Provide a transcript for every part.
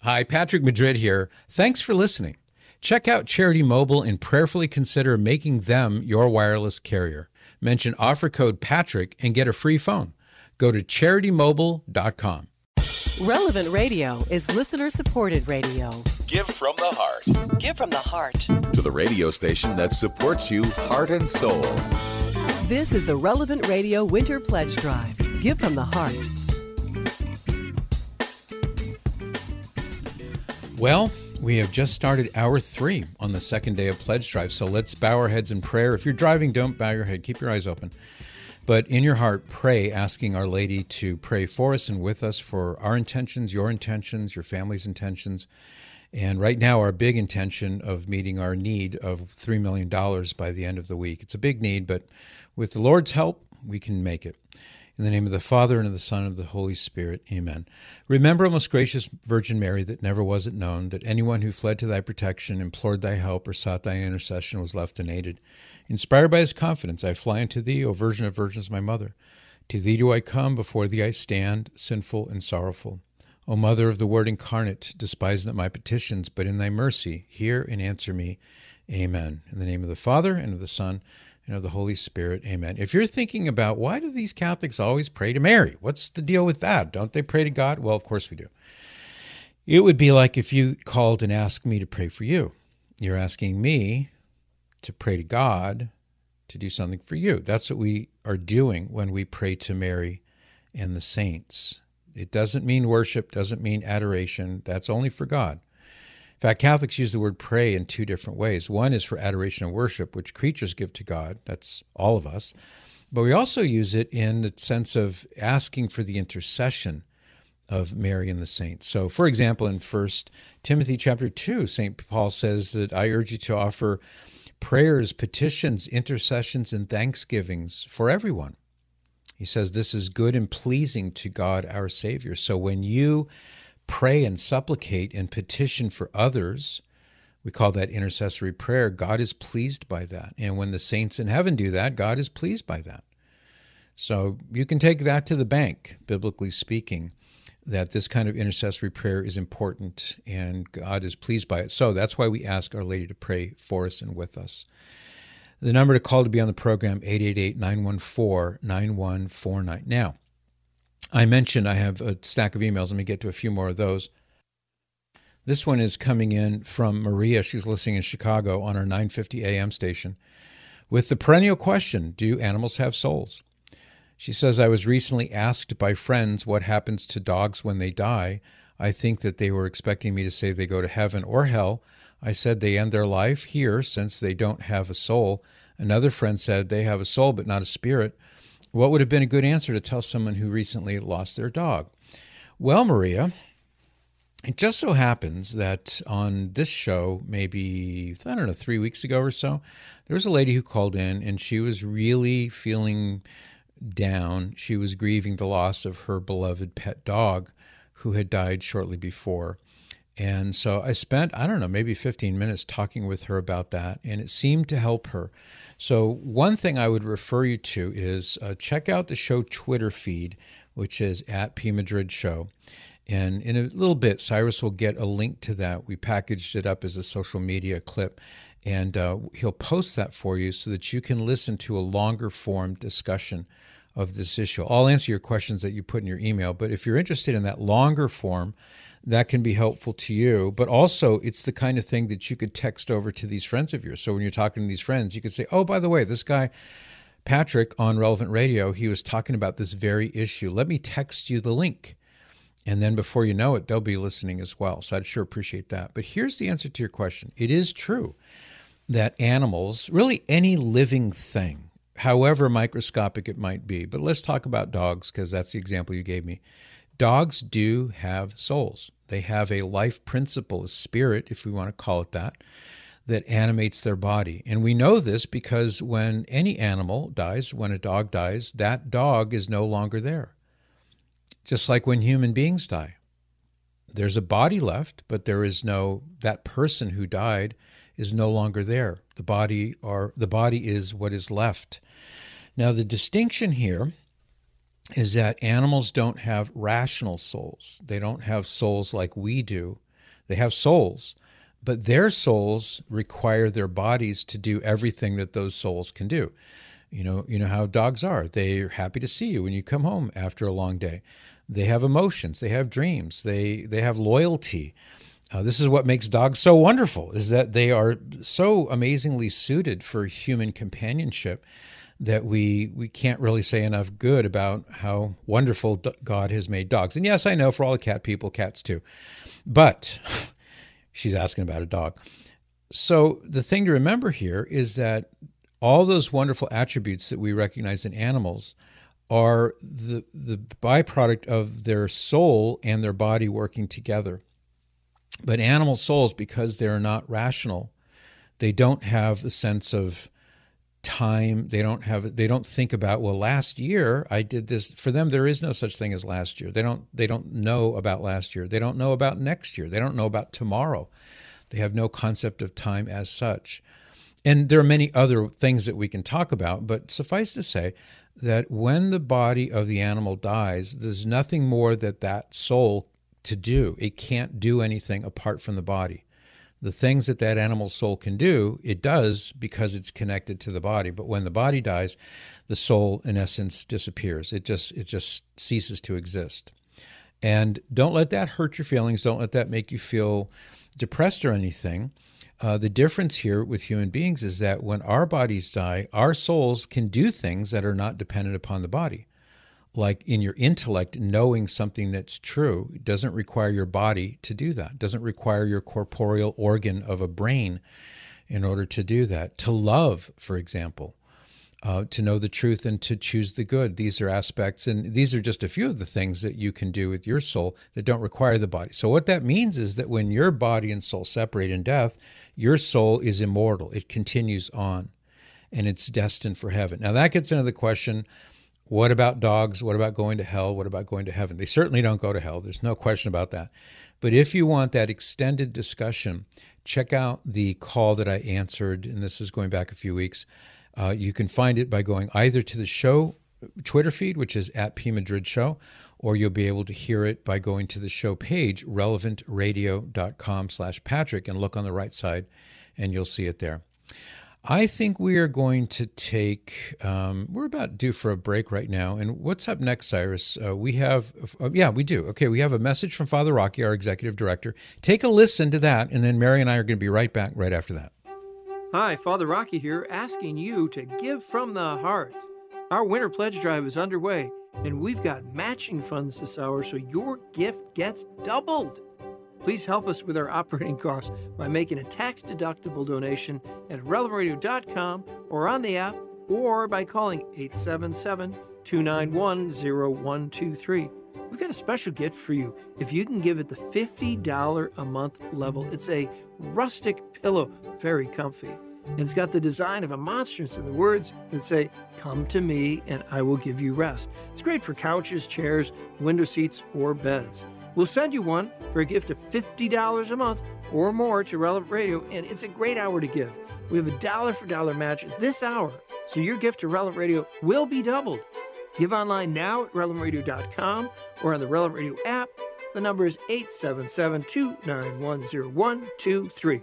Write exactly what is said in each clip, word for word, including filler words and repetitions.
Hi, Patrick Madrid here. Thanks for listening. Check out Charity Mobile and prayerfully consider making them your wireless carrier. Mention offer code Patrick and get a free phone. Go to charity mobile dot com. Relevant Radio is listener-supported radio. Give from the heart. Give from the heart. To the radio station that supports you heart and soul. This is the Relevant Radio Winter Pledge Drive. Give from the heart. Well, we have just started hour three on the second day of Pledge Drive, so let's bow our heads in prayer. If you're driving, don't bow your head. Keep your eyes open. But in your heart, pray, asking Our Lady to pray for us and with us for our intentions, your intentions, your family's intentions. And right now, our big intention of meeting our need of three million dollars by the end of the week. It's a big need, but with the Lord's help, we can make it. In the name of the Father, and of the Son, and of the Holy Spirit, amen. Remember, O most gracious Virgin Mary, that never was it known that anyone who fled to thy protection, implored thy help, or sought thy intercession was left unaided. Inspired by his confidence, I fly unto thee, O Virgin of Virgins, my mother. To thee do I come, before thee I stand, sinful and sorrowful. O Mother of the Word incarnate, despise not my petitions, but in thy mercy hear and answer me. Amen. In the name of the Father, and of the Son, and of the Holy Spirit, amen. If you're thinking about, why do these Catholics always pray to Mary? What's the deal with that? Don't they pray to God? Well, of course we do. It would be like if you called and asked me to pray for you. You're asking me to pray to God to do something for you. That's what we are doing when we pray to Mary and the saints. It doesn't mean worship, doesn't mean adoration. That's only for God. In fact, Catholics use the word pray in two different ways. One is for adoration and worship, which creatures give to God. That's all of us. But we also use it in the sense of asking for the intercession of Mary and the saints. So, for example, in First Timothy chapter two, Saint Paul says that I urge you to offer prayers, petitions, intercessions, and thanksgivings for everyone. He says this is good and pleasing to God our Savior. So when you pray and supplicate and petition for others, we call that intercessory prayer, God is pleased by that. And when the saints in heaven do that, God is pleased by that. So you can take that to the bank, biblically speaking, that this kind of intercessory prayer is important and God is pleased by it. So that's why we ask Our Lady to pray for us and with us. The number to call to be on the program, eight eight eight, nine one four, nine one four nine. Now, I mentioned I have a stack of emails. Let me get to a few more of those. This one is coming in from Maria. She's listening in Chicago on our nine fifty a.m. station with the perennial question, do animals have souls? She says, I was recently asked by friends what happens to dogs when they die. I think that they were expecting me to say they go to heaven or hell. I said they end their life here since they don't have a soul. Another friend said they have a soul but not a spirit. What would have been a good answer to tell someone who recently lost their dog? Well, Maria, it just so happens that on this show, maybe, I don't know, three weeks ago or so, there was a lady who called in and she was really feeling down. She was grieving the loss of her beloved pet dog who had died shortly before. And so I spent, I don't know, maybe fifteen minutes talking with her about that, and it seemed to help her. So one thing I would refer you to is uh, check out the show Twitter feed, which is at P Madrid Show. And in a little bit, Cyrus will get a link to that. We packaged it up as a social media clip, and uh, he'll post that for you so that you can listen to a longer form discussion of this issue. I'll answer your questions that you put in your email, but if you're interested in that longer form, that can be helpful to you. But also, it's the kind of thing that you could text over to these friends of yours. So when you're talking to these friends, you could say, oh, by the way, this guy, Patrick, on Relevant Radio, he was talking about this very issue. Let me text you the link. And then before you know it, they'll be listening as well. So I'd sure appreciate that. But here's the answer to your question. It is true that animals, really any living thing, however microscopic it might be, but let's talk about dogs because that's the example you gave me. Dogs do have souls. They have a life principle, a spirit, if we want to call it that, that animates their body. And we know this because when any animal dies, when a dog dies, that dog is no longer there. Just like when human beings die. There's a body left, but there is no, that person who died is no longer there. The body or the body is what is left. Now, the distinction here is that animals don't have rational souls. They don't have souls like we do. They have souls, but their souls require their bodies to do everything that those souls can do. You know, you know how dogs are. They're happy to see you when you come home after a long day. They have emotions. They have dreams. They they have loyalty. Uh, this is what makes dogs so wonderful, is that they are so amazingly suited for human companionship that we we can't really say enough good about how wonderful God has made dogs. And yes, I know for all the cat people, cats too. But she's asking about a dog. So the thing to remember here is that all those wonderful attributes that we recognize in animals are the the byproduct of their soul and their body working together. But animal souls, because they're not rational, they don't have a sense of time. They don't have. They don't think about, well, last year I did this. For them, there is no such thing as last year. They don't. They don't know about last year. They don't know about next year. They don't know about tomorrow. They have no concept of time as such. And there are many other things that we can talk about, but suffice to say that when the body of the animal dies, there's nothing more that that soul to do. It can't do anything apart from the body. The things that that animal soul can do, it does because it's connected to the body. But when the body dies, the soul, in essence, disappears. It just it just ceases to exist. And don't let that hurt your feelings. Don't let that make you feel depressed or anything. Uh, the difference here with human beings is that when our bodies die, our souls can do things that are not dependent upon the body. Like in your intellect, knowing something that's true, it doesn't require your body to do that. It doesn't require your corporeal organ of a brain in order to do that. To love, for example, uh, to know the truth and to choose the good. These are aspects, and these are just a few of the things that you can do with your soul that don't require the body. So what that means is that when your body and soul separate in death, your soul is immortal. It continues on, and it's destined for heaven. Now that gets into the question, what about dogs? What about going to hell? What about going to heaven? They certainly don't go to hell. There's no question about that. But if you want that extended discussion, check out the call that I answered, and this is going back a few weeks. Uh, you can find it by going either to the show Twitter feed, which is at P Madrid Show, or you'll be able to hear it by going to the show page, relevant radio dot com slash Patrick, and look on the right side, and you'll see it there. I think we are going to take, um, we're about due for a break right now. And what's up next, Cyrus? Uh, we have, uh, yeah, we do. Okay, we have a message from Father Rocky, our executive director. Take a listen to that, and then Mary and I are going to be right back right after that. Hi, Father Rocky here, asking you to give from the heart. Our Winter Pledge Drive is underway, and we've got matching funds this hour, so your gift gets doubled. Please help us with our operating costs by making a tax-deductible donation at relevant radio dot com or on the app, or by calling eight seven seven, two nine one, zero one two three. We've got a special gift for you. If you can give it the fifty dollars a month level, it's a rustic pillow, very comfy. And it's got the design of a monstrance and the words that say, "Come to me and I will give you rest." It's great for couches, chairs, window seats, or beds. We'll send you one for a gift of fifty dollars a month or more to Relevant Radio, and it's a great hour to give. We have a dollar for dollar match this hour, so your gift to Relevant Radio will be doubled. Give online now at relevant radio dot com or on the Relevant Radio app. The number is eight seven seven, two nine one, zero one two three.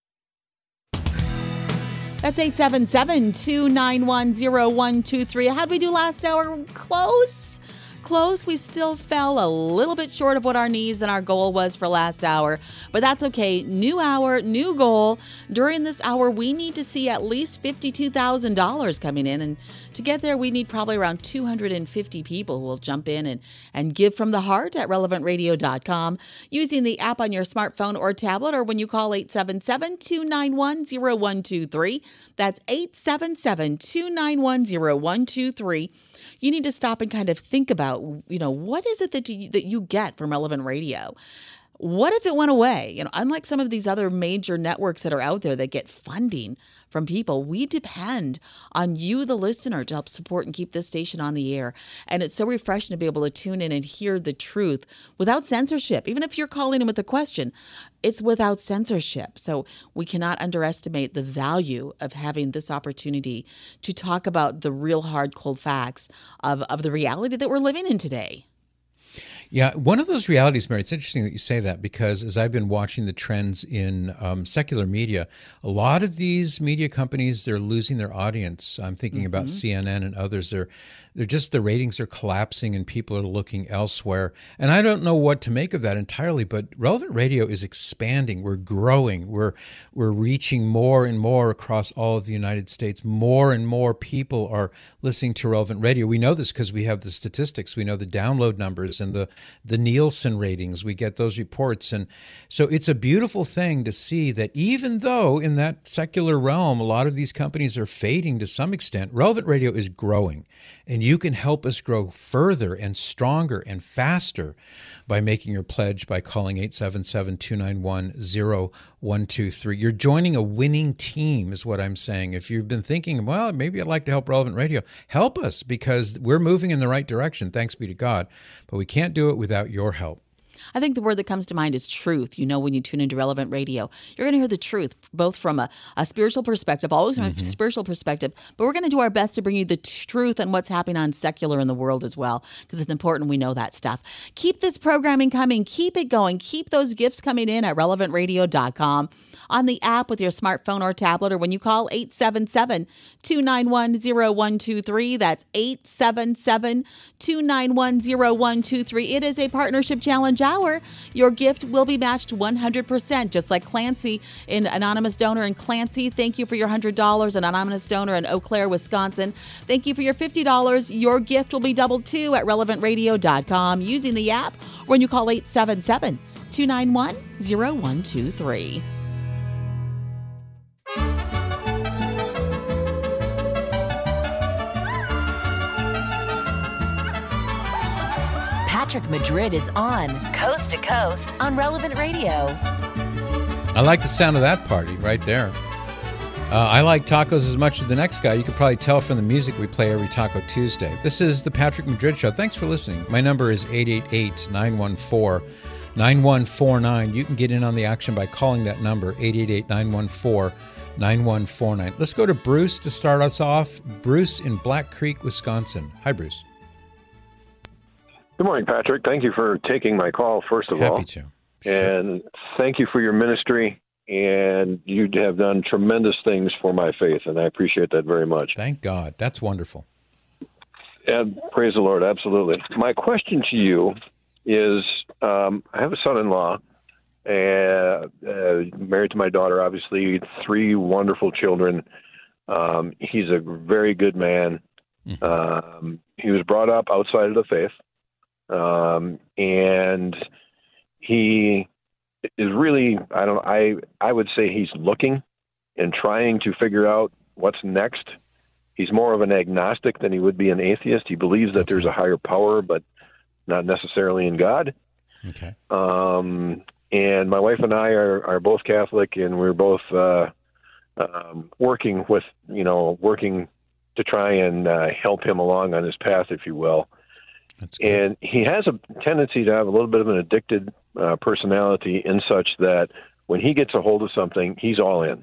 That's eight seven seven, two nine one, zero one two three. How'd we do last hour? Close. Close. We still fell a little bit short of what our needs and our goal was for last hour, but that's okay. New hour, new goal. During this hour, we need to see at least fifty-two thousand dollars coming in, and to get there, we need probably around two hundred fifty people who will jump in and, and give from the heart at relevant radio dot com using the app on your smartphone or tablet, or when you call eight seven seven, two nine one, zero one two three. That's eight seven seven, two nine one, zero one two three. You need to stop and kind of think about, you know, what is it that you, that you get from Relevant Radio? What if it went away? You know, unlike some of these other major networks that are out there that get funding from people, we depend on you, the listener, to help support and keep this station on the air. And it's so refreshing to be able to tune in and hear the truth without censorship. Even if you're calling in with a question, it's without censorship. So we cannot underestimate the value of having this opportunity to talk about the real hard, cold facts of, of the reality that we're living in today. Yeah, one of those realities, Mary, it's interesting that you say that because as I've been watching the trends in um, secular media, a lot of these media companies, they're losing their audience. I'm thinking mm-hmm. about C N N and others. They're they're just, the ratings are collapsing and people are looking elsewhere. And I don't know what to make of that entirely, but Relevant Radio is expanding. We're growing. We're we're reaching more and more across all of the United States. More and more people are listening to Relevant Radio. We know this because we have the statistics. We know the download numbers and the the Nielsen ratings. We get those reports. And so it's a beautiful thing to see that even though in that secular realm, a lot of these companies are fading to some extent, Relevant Radio is growing. And you can help us grow further and stronger and faster by making your pledge by calling eight seven seven, two nine one, zero one two three. You're joining a winning team is what I'm saying. If you've been thinking, well, maybe I'd like to help Relevant Radio, help us because we're moving in the right direction, thanks be to God. But we can't do it without your help. I think the word that comes to mind is truth. You know, when you tune into Relevant Radio, you're going to hear the truth, both from a, a spiritual perspective, always from mm-hmm. a spiritual perspective, but we're going to do our best to bring you the t- truth and what's happening on secular in the world as well, because it's important we know that stuff. Keep this programming coming. Keep it going. Keep those gifts coming in at relevant radio dot com, on the app with your smartphone or tablet, or when you call eight seven seven, two nine one, zero one two three. That's eight seven seven, two nine one, zero one two three. It is a partnership challenge hour. Your gift will be matched one hundred percent, just like Clancy, an anonymous donor in Clancy. Thank you for your one hundred dollars, an anonymous donor in Eau Claire, Wisconsin. Thank you for your fifty dollars. Your gift will be doubled too at relevant radio dot com using the app when you call eight seven seven, two nine one, zero one two three. Patrick Madrid is on Coast to Coast on Relevant Radio. I like the sound of that party right there. Uh, I like tacos as much as the next guy. You could probably tell from the music we play every Taco Tuesday. This is the Patrick Madrid Show. Thanks for listening. My number is eight eight eight, nine one four, nine one four nine. You can get in on the action by calling that number, eight eight eight, nine one four, nine one four nine. Let's go to Bruce to start us off. Bruce in Black Creek, Wisconsin. Hi, Bruce. Good morning, Patrick. Thank you for taking my call, first of Happy all. Happy to. Sure. And thank you for your ministry, and you have done tremendous things for my faith, and I appreciate that very much. Thank God. That's wonderful. And praise the Lord, absolutely. My question to you is, um, I have a son-in-law, uh, uh, married to my daughter, obviously, three wonderful children. Um, he's a very good man. Mm-hmm. Um, he was brought up outside of the faith. Um, and he is really, I don't, I, I would say he's looking and trying to figure out what's next. He's more of an agnostic than he would be an atheist. He believes that okay. there's a higher power, but not necessarily in God. Okay. Um, and my wife and I are, are both Catholic, and we're both, uh, um, working with, you know, working to try and, uh, help him along on his path, if you will. And he has a tendency to have a little bit of an addicted uh, personality in such that when he gets a hold of something, he's all in.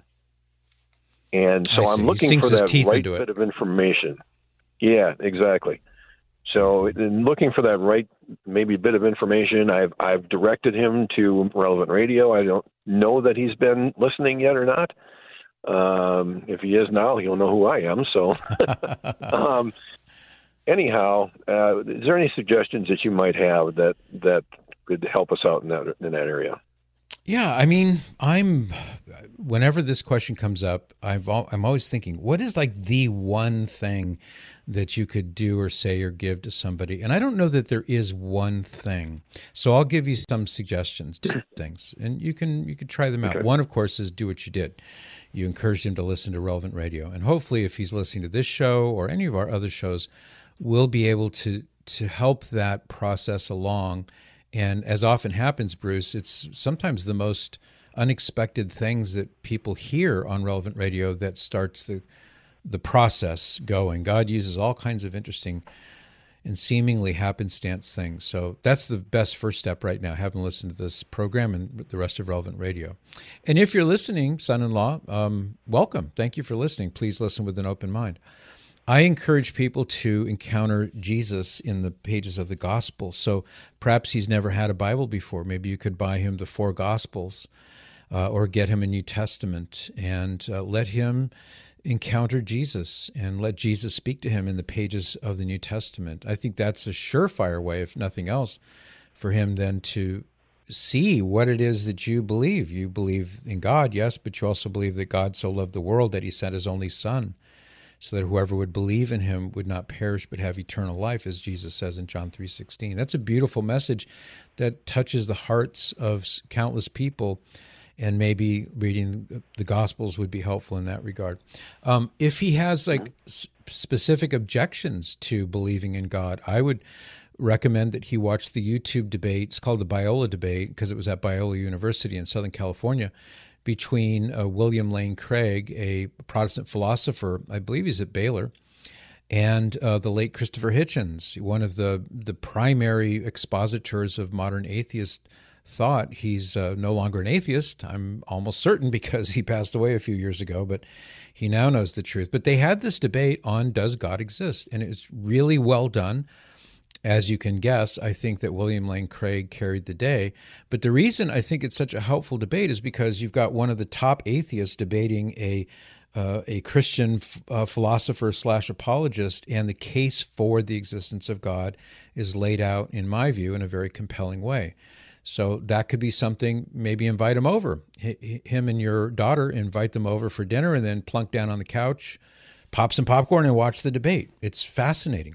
And so I'm looking for that right bit of information. Yeah, exactly. So in looking for that right, maybe bit of information, I've I've directed him to Relevant Radio. I don't know that he's been listening yet or not. Um, if he is now, he'll know who I am. So. um, Anyhow, uh, is there any suggestions that you might have that that could help us out in that in that area? Yeah, I mean, I'm. Whenever this question comes up, I've al- I'm always thinking, what is like the one thing that you could do or say or give to somebody? And I don't know that there is one thing. So I'll give you some suggestions, things, and you can you can try them out. Okay. One, of course, is do what you did. You encouraged him to listen to Relevant Radio, and hopefully, if he's listening to this show or any of our other shows, we'll be able to to help that process along. And as often happens, Bruce, it's sometimes the most unexpected things that people hear on Relevant Radio that starts the the process going. God uses all kinds of interesting and seemingly happenstance things. So that's the best first step right now. Have them listen to this program and the rest of Relevant Radio. And if you're listening, son-in-law, um, welcome. Thank you for listening. Please listen with an open mind. I encourage people to encounter Jesus in the pages of the Gospel. So perhaps he's never had a Bible before. Maybe you could buy him the four Gospels uh, or get him a New Testament and uh, let him encounter Jesus and let Jesus speak to him in the pages of the New Testament. I think that's a surefire way, if nothing else, for him then to see what it is that you believe. You believe in God, yes, but you also believe that God so loved the world that he sent his only Son, so that whoever would believe in him would not perish but have eternal life, as Jesus says in John three sixteen. That's a beautiful message that touches the hearts of countless people, and maybe reading the Gospels would be helpful in that regard. Um, if he has like s- specific objections to believing in God, I would recommend that he watch the YouTube debate. It's called the Biola debate because it was at Biola University in Southern California, between uh, William Lane Craig, a Protestant philosopher, I believe he's at Baylor, and uh, the late Christopher Hitchens, one of the, the primary expositors of modern atheist thought. He's uh, no longer an atheist, I'm almost certain, because he passed away a few years ago, but he now knows the truth. But they had this debate on does God exist, and it's really well done. As you can guess, I think that William Lane Craig carried the day. But the reason I think it's such a helpful debate is because you've got one of the top atheists debating a uh, a Christian f- uh, philosopher slash apologist, and the case for the existence of God is laid out, in my view, in a very compelling way. So that could be something, maybe invite him over. H- him and your daughter, invite them over for dinner and then plunk down on the couch, pop some popcorn, and watch the debate. It's fascinating.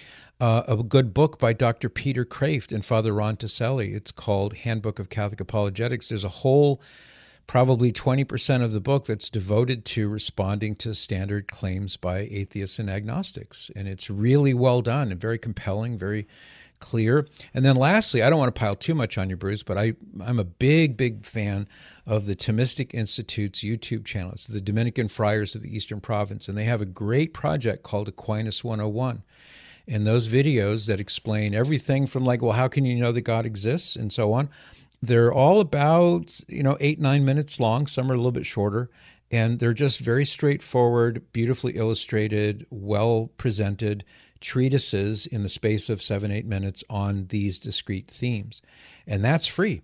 Uh, a good book by Doctor Peter Kraft and Father Ron Taselli. It's called Handbook of Catholic Apologetics. There's a whole, probably twenty percent of the book that's devoted to responding to standard claims by atheists and agnostics. And it's really well done and very compelling, very clear. And then lastly, I don't want to pile too much on you, Bruce, but I, I'm a big, big fan of the Thomistic Institute's YouTube channel. It's the Dominican Friars of the Eastern Province, and they have a great project called Aquinas one oh one. And those videos that explain everything from like, well, how can you know that God exists and so on, they're all about, you know, eight, nine minutes long. Some are a little bit shorter. And they're just very straightforward, beautifully illustrated, well presented treatises in the space of seven, eight minutes on these discrete themes. And that's free.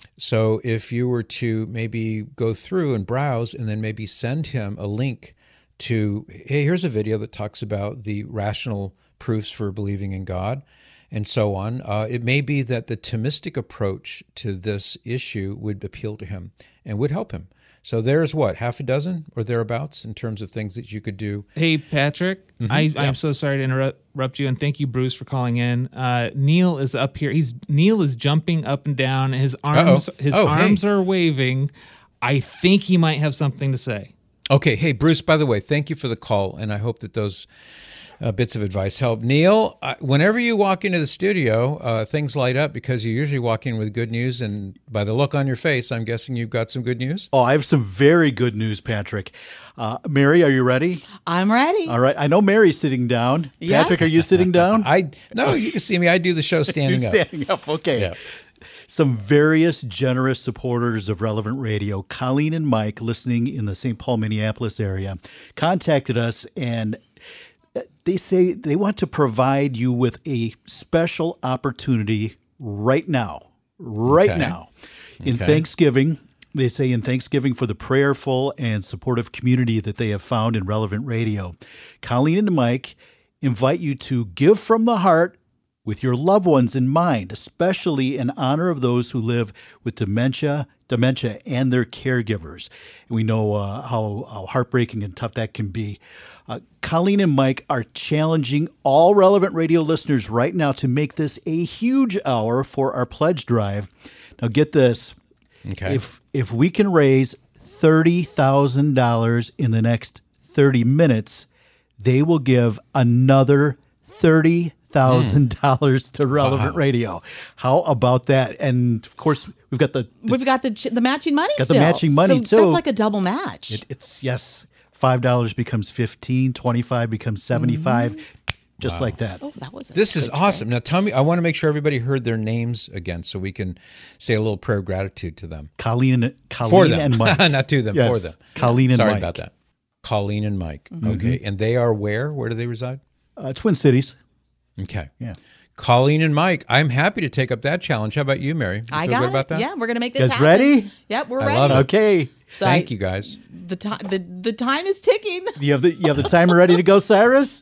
So if you were to maybe go through and browse and then maybe send him a link to, hey, here's a video that talks about the rational proofs for believing in God, and so on. Uh, it may be that the Thomistic approach to this issue would appeal to him and would help him. So there's what, half a dozen or thereabouts in terms of things that you could do. Hey, Patrick, Mm-hmm. I, Yeah. I'm so sorry to interrupt you, and thank you, Bruce, for calling in. Uh, Neil is up here. He's Neil is jumping up and down. His arms, Uh-oh. his Oh, arms hey. are waving. I think he might have something to say. Okay. Hey, Bruce, by the way, thank you for the call, and I hope that those uh, bits of advice help. Neil, uh, whenever you walk into the studio, uh, things light up because you usually walk in with good news, and by the look on your face, I'm guessing you've got some good news? Oh, I have some very good news, Patrick. Uh, Mary, are you ready? I'm ready. All right. I know Mary's sitting down. Yes. Patrick, are you sitting down? I No, you can see me. I do the show standing You're up. standing up. Okay. Yeah. Some various generous supporters of Relevant Radio, Colleen and Mike, listening in the Saint Paul, Minneapolis area, contacted us, and they say they want to provide you with a special opportunity right now, right Okay. now, in Okay. Thanksgiving. They say in Thanksgiving for the prayerful and supportive community that they have found in Relevant Radio. Colleen and Mike invite you to give from the heart with your loved ones in mind, especially in honor of those who live with dementia, dementia and their caregivers. And we know uh, how, how heartbreaking and tough that can be. Uh, Colleen and Mike are challenging all Relevant Radio listeners right now to make this a huge hour for our pledge drive. Now get this. Okay. If if we can raise thirty thousand dollars in the next thirty minutes, they will give another thirty thousand dollars to Relevant Wow. Radio. How about that? And of course, we've got the, the We've got the ch- the matching money Got the still. matching money, so too. That's like a double match. it, it's yes, five dollars becomes fifteen, twenty-five becomes seventy-five, just like that. oh, that was a This is good awesome. trick. Now, tell me, I want to make sure everybody heard their names again so we can say a little prayer of gratitude to them. Colleen, Colleen For them. and Mike. Not to them, Yes, for them. Colleen and Sorry Mike. about that. Colleen and Mike. Mm-hmm. Okay. And they are where? Where do they reside? Uh, Twin Cities. Okay. Yeah. Colleen and Mike, I'm happy to take up that challenge. How about you, Mary? You I feel got good it. about that? Yeah, we're gonna make this Guys happen. ready? Yep, we're I ready. love it. Okay. So Thank I- you, guys. The time the, the time is ticking. You have the you have the timer ready to go, Cyrus?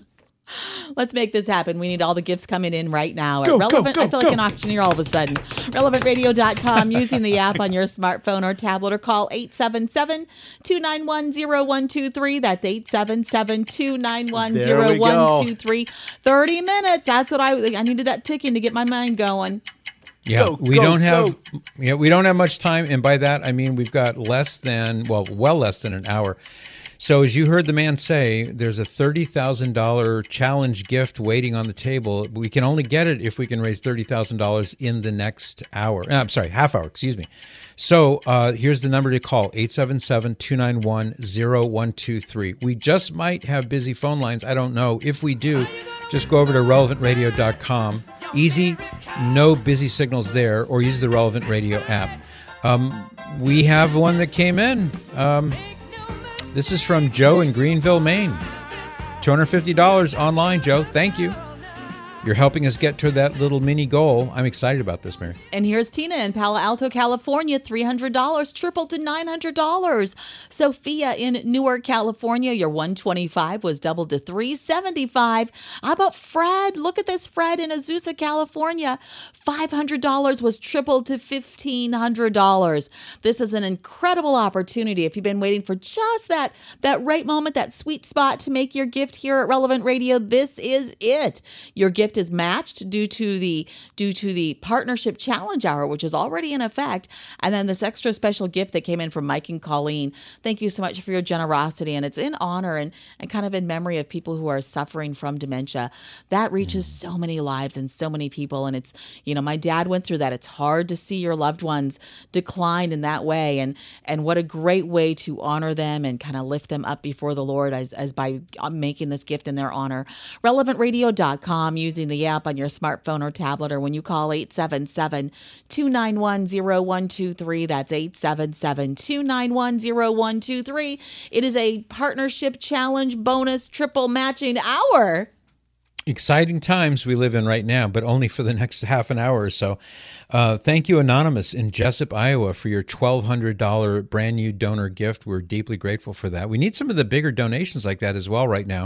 Let's make this happen. We need all the gifts coming in right now. Go, At Relevant, go, go, I feel like go. an auctioneer all of a sudden. relevant radio dot com, using the app on your smartphone or tablet, or call eight seven seven, two nine one, zero one two three. That's eight seven seven, two nine one, zero one two three. thirty minutes. That's what I I needed, that ticking to get my mind going. Yeah, Go, we go, don't have go. yeah, we don't have much time, and by that I mean we've got less than well, well less than an hour. So as you heard the man say, there's a thirty thousand dollars challenge gift waiting on the table. We can only get it if we can raise thirty thousand dollars in the next hour. I'm sorry, half hour, excuse me. So uh, here's the number to call, eight seven seven, two nine one, zero one two three. We just might have busy phone lines. I don't know. If we do, just go over to relevant radio dot com. Easy, no busy signals there, or use the Relevant Radio app. Um, we have one that came in. Um, this is from Joe in Greenville, Maine. two hundred fifty dollars online, Joe. Thank you. You're helping us get to that little mini goal. I'm excited about this, Mary. And here's Tina in Palo Alto, California, three hundred dollars, tripled to nine hundred dollars. Sophia in Newark, California, your one hundred twenty-five dollars was doubled to three hundred seventy-five dollars. How about Fred? Look at this, Fred in Azusa, California. five hundred dollars was tripled to fifteen hundred dollars. This is an incredible opportunity. If you've been waiting for just that, that right moment, that sweet spot to make your gift here at Relevant Radio, this is it. Your gift is matched due to the due to the partnership challenge hour, which is already in effect, and then this extra special gift that came in from Mike and Colleen. Thank you so much for your generosity, and it's in honor and and kind of in memory of people who are suffering from dementia. That reaches so many lives and so many people, and it's, you know, my dad went through that. It's hard to see your loved ones decline in that way, and and what a great way to honor them and kind of lift them up before the Lord as, as by making this gift in their honor. relevant radio dot com, using the app on your smartphone or tablet, or when you call eight seven seven, two nine one, zero one two three. That's eight seven seven, two nine one, zero one two three. It is a partnership challenge bonus triple matching hour. Exciting times we live in right now, but only for the next half an hour or so. Uh, thank you, Anonymous in Jessup, Iowa, for your twelve hundred dollars brand new donor gift. We're deeply grateful for that. We need some of the bigger donations like that as well right now.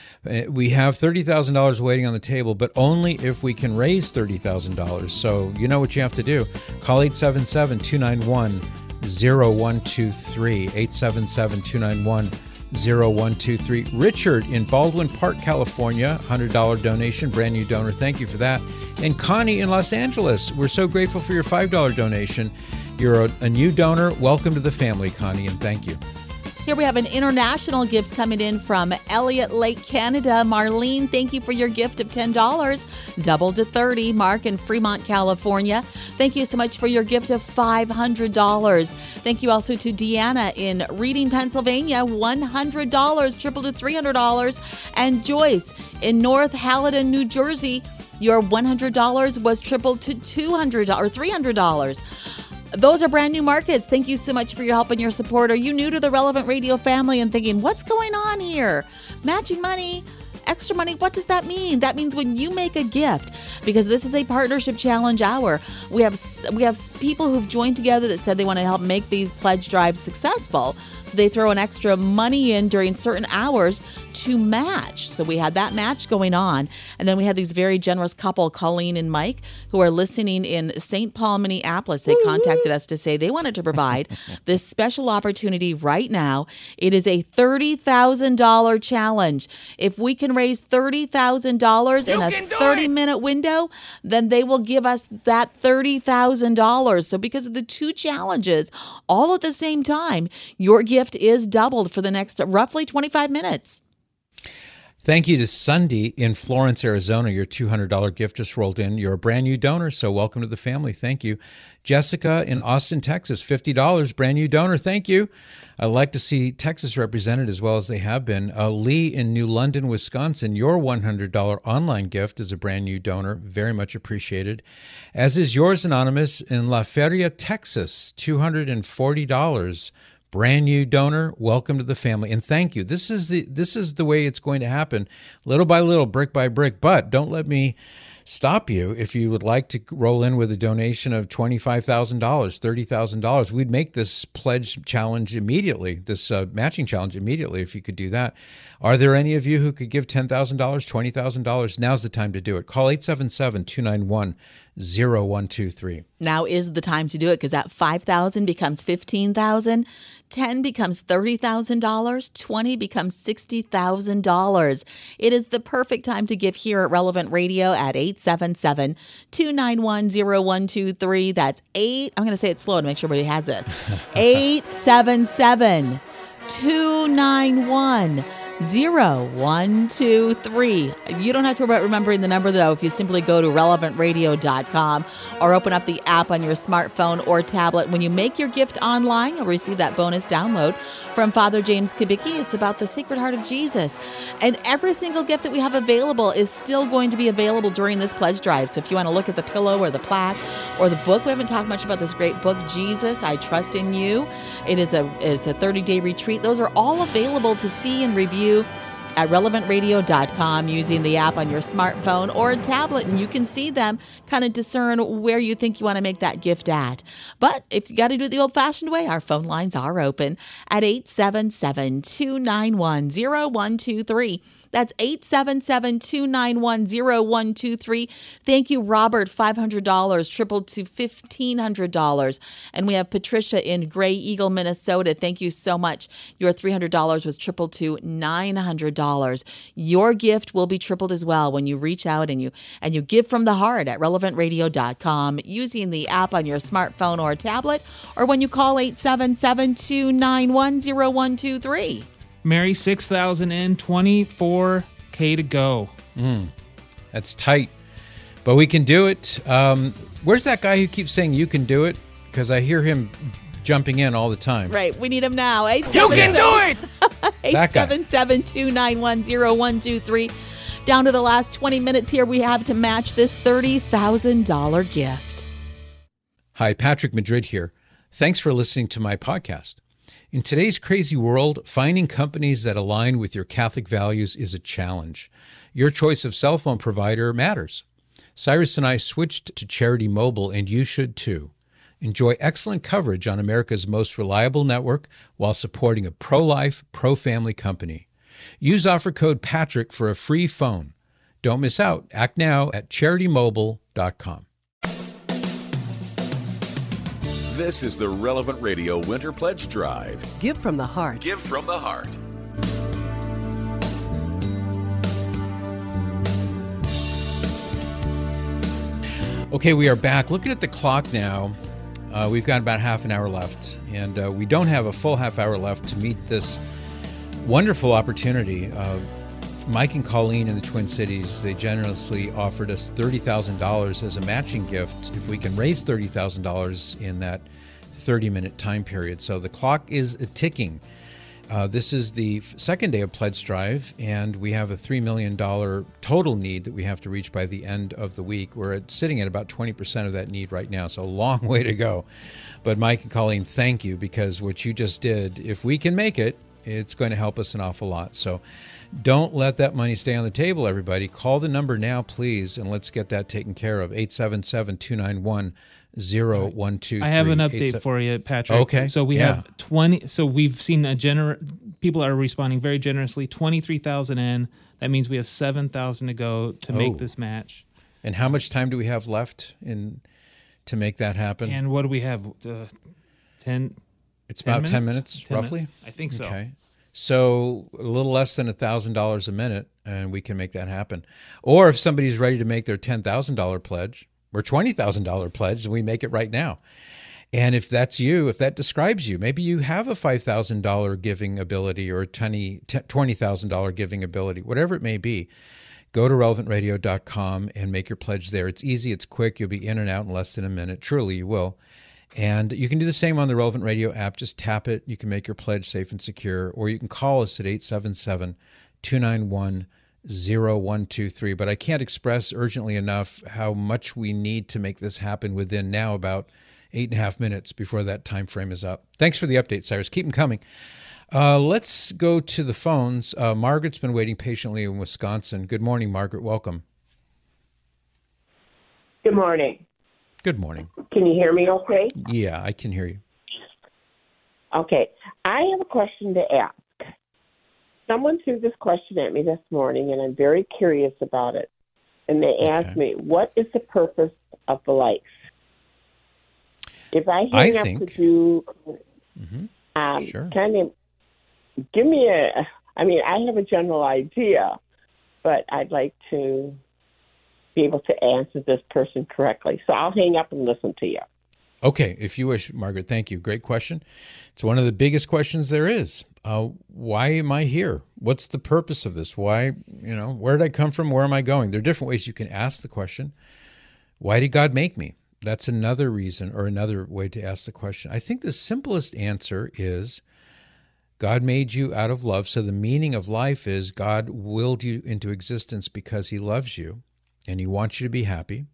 We have thirty thousand dollars waiting on the table, but only if we can raise thirty thousand dollars. So you know what you have to do. Call eight seven seven, two nine one, zero one two three, eight seven seven, two nine one, zero one two three. Richard in Baldwin Park, California, one hundred dollars donation, brand new donor. Thank you for that. And Connie in Los Angeles, we're so grateful for your five dollars donation. You're a, a new donor. Welcome to the family, Connie, and thank you. Here we have an international gift coming in from Elliott Lake, Canada. Marlene, thank you for your gift of ten dollars, doubled to thirty dollars. Mark in Fremont, California, thank you so much for your gift of five hundred dollars. Thank you also to Deanna in Reading, Pennsylvania, one hundred dollars, tripled to three hundred dollars. And Joyce in North Haledon, New Jersey, your one hundred dollars was tripled to two hundred dollars or three hundred dollars. Those are brand new markets. Thank you so much for your help and your support. Are you new to the Relevant Radio family and thinking, what's going on here? Matching money, extra money, what does that mean? That means when you make a gift, because this is a partnership challenge hour, we have we have people who've joined together that said they want to help make these pledge drives successful. So they throw an extra money in during certain hours to match. So we had that match going on. And then we had these very generous couple, Colleen and Mike, who are listening in Saint Paul, Minneapolis. They contacted us to say they wanted to provide this special opportunity right now. It is a thirty thousand dollars challenge. If we can raise thirty thousand dollars in a thirty-minute window, then they will give us that thirty thousand dollars. So because of the two challenges, all at the same time, your gift is doubled for the next roughly twenty-five minutes. Thank you to Sunday in Florence, Arizona. Your two hundred dollars gift just rolled in. You're a brand new donor, so welcome to the family. Thank you. Jessica in Austin, Texas, fifty dollars, brand new donor. Thank you. I like to see Texas represented as well as they have been. Uh, Lee in New London, Wisconsin, your one hundred dollars online gift is a brand new donor. Very much appreciated. As is yours, Anonymous, in La Feria, Texas, two hundred forty dollars. Brand new donor, welcome to the family, and thank you. This is the this is the way it's going to happen, little by little, brick by brick. But don't let me stop you. If you would like to roll in with a donation of twenty-five thousand dollars, thirty thousand dollars, we'd make this pledge challenge immediately, this uh, matching challenge immediately if you could do that. Are there any of you who could give ten thousand dollars, twenty thousand dollars? Now's the time to do it. Call eight seven seven, two nine one, zero one two three. Now is the time to do it because that five thousand becomes fifteen thousand, ten becomes thirty thousand dollars, twenty becomes sixty thousand dollars. It is the perfect time to give here at Relevant Radio at eight seven seven, two nine one, zero one two three. That's eight. I'm going to say it slow to make sure everybody has this. eight seven seven, two nine one, zero one two three. You don't have to worry about remembering the number, though, if you simply go to relevant radio dot com or open up the app on your smartphone or tablet. When you make your gift online, you'll receive that bonus download from Father James Kubicki. It's about the Sacred Heart of Jesus. And every single gift that we have available is still going to be available during this pledge drive. So if you want to look at the pillow or the plaque or the book, we haven't talked much about this great book, Jesus, I Trust in You. It is a it's a thirty-day retreat. Those are all available to see and review at relevant radio dot com using the app on your smartphone or tablet, and you can see them, kind of discern where you think you want to make that gift at. But if you got to do it the old-fashioned way, our phone lines are open at eight seven seven, two nine one, zero one two three. That's eight seven seven, two nine one, zero one two three. Thank you, Robert, five hundred dollars, tripled to fifteen hundred dollars. And we have Patricia in Gray Eagle, Minnesota. Thank you so much. Your three hundred dollars was tripled to nine hundred dollars. Your gift will be tripled as well when you reach out and you and you give from the heart at relevant radio dot com using the app on your smartphone or tablet, or when you call eight seven seven, two nine one, zero one two three. Mary, six thousand in, twenty-four K to go. Mm, that's tight, but we can do it. Um, where's that guy who keeps saying you can do it? Because I hear him jumping in all the time. Right, we need him now. eight You can do it! eight seven seven, two nine one, zero one two three. Down to the last twenty minutes here, we have to match this thirty thousand dollars gift. Hi, Patrick Madrid here. Thanks for listening to my podcast. In today's crazy world, finding companies that align with your Catholic values is a challenge. Your choice of cell phone provider matters. Cyrus and I switched to Charity Mobile, and you should too. Enjoy excellent coverage on America's most reliable network while supporting a pro-life, pro-family company. Use offer code Patrick for a free phone. Don't miss out. Act now at charity mobile dot com. This is the Relevant Radio Winter Pledge Drive. Give from the heart. Give from the heart. Okay, we are back. Looking at the clock now, uh, we've got about half an hour left, and uh, we don't have a full half hour left to meet this wonderful opportunity. Uh, Mike and Colleen in the Twin Cities, they generously offered us thirty thousand dollars as a matching gift if we can raise thirty thousand dollars in that thirty-minute time period. So the clock is ticking. Uh, this is the second day of Pledge Drive, and we have a three million dollars total need that we have to reach by the end of the week. We're at, sitting at about twenty percent of that need right now, so a long way to go. But Mike and Colleen, thank you, because what you just did, if we can make it, it's going to help us an awful lot. So don't let that money stay on the table, everybody. Call the number now, please, and let's get that taken care of. eight seven seven, two nine one, zero one two three. I have an update for you, Patrick. Okay. So we yeah. have twenty. So we've seen a gener. People are responding very generously. twenty-three thousand in. That means we have seven thousand to go to Oh. make this match. And how much time do we have left in to make that happen? And what do we have? Uh, ten. It's ten about minutes? ten minutes, ten roughly? minutes? I think so. Okay. So a little less than one thousand dollars a minute, and we can make that happen. Or if somebody's ready to make their ten thousand dollars pledge or twenty thousand dollars pledge, then we make it right now. And if that's you, if that describes you, maybe you have a five thousand dollars giving ability or a twenty thousand dollars giving ability, whatever it may be, go to relevant radio dot com and make your pledge there. It's easy, it's quick, you'll be in and out in less than a minute. Truly, you will. And you can do the same on the Relevant Radio app. Just tap it. You can make your pledge safe and secure, or you can call us at eight seven seven, two nine one, zero one two three. But I can't express urgently enough how much we need to make this happen within now about eight and a half minutes before that time frame is up. Thanks for the update, Cyrus. Keep them coming. Uh, let's go to the phones. Uh, Margaret's been waiting patiently in Wisconsin. Good morning, Margaret. Welcome. Good morning. Good morning. Can you hear me okay? Yeah, I can hear you. Okay. I have a question to ask. Someone threw this question at me this morning, and I'm very curious about it. And they asked Okay. me, what is the purpose of the life? If I hang I up think- with you, Mhm. um, Sure. kind of give me a, I mean, I have a general idea, but I'd like to be able to answer this person correctly. So I'll hang up and listen to you. Okay, if you wish, Margaret. Thank you. Great question. It's one of the biggest questions there is. Uh, why am I here? What's the purpose of this? Why, you know, where did I come from? Where am I going? There are different ways you can ask the question. Why did God make me? That's another reason or another way to ask the question. I think the simplest answer is God made you out of love. So the meaning of life is God willed you into existence because he loves you and he wants you to be happy.